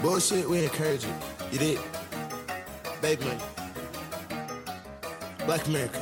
Bullshit, we encourage it. You did. Baby money. Black America.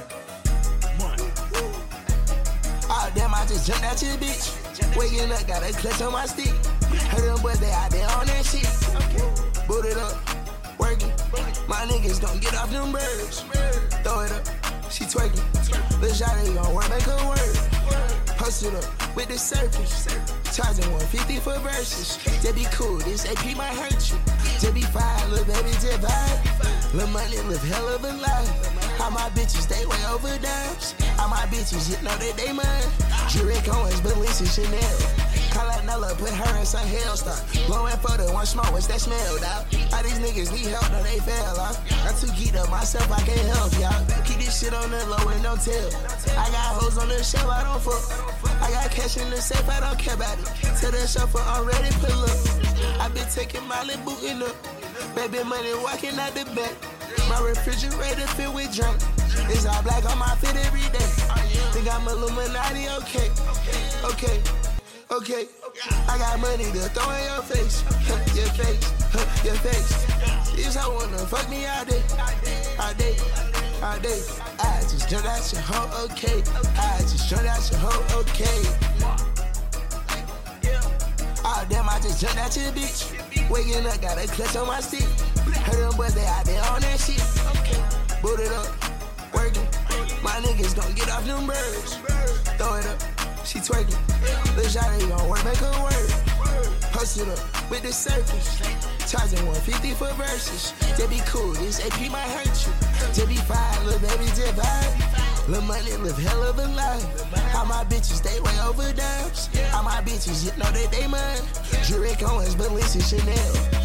Oh damn, I just jumped out your bitch. Waking up, got a clutch on my stick. Heard them boys, they out there on that shit. Boot it up, working. My niggas gon' get off them birds. Throw it up, she twerking. Lil' shawty gon' work, make her work. Post it up with the surface. Charging 150 for verses. Just be cool, this AP might hurt you. Just be fine, little baby, just vibe. Lil' money live hell of a life. All my bitches, they way over dimes. All my bitches, you know that they mine. Jewelry Cohen's, Balenciaga, Chanel. Call out Nella, put her in some Hellstar. Blowing for the one smoke, what's that smell, dawg? All these niggas need help, no they fail, huh? I'm too geeked up myself, I can't help, y'all. Keep this shit on the low and don't tell. I got hoes on the shelf, I don't fuck. I got cash in the safe, I don't care about it. Tell the chauffeur I'm ready, pull up. I been taking my lip booting up. Baby money walking out the back. My refrigerator filled with drink. It's all black on my fit every day. Think I'm Illuminati, okay. I got money to throw in your face. Your face. This hoe wanna fuck me all day. I just jumped out your hoe, okay. Oh damn, I just jumped out your bitch. Waking up, got a clutch on my stick. Heard them boys, they out there on that shit. Boot it up, working. My niggas gon' get off them birds. Throw it up, she twerking. Lil' shawty gon' work, make her work. Post it up with the surface. Charging 150 for verses. Just be cool, this AP might hurt you. Just be fine, little baby, just vibe. Lil' money live hell of a life. All my bitches, they way over dimes. All my bitches, you know that they mine. Jewelry Cohen's, Balenciaga, Chanel.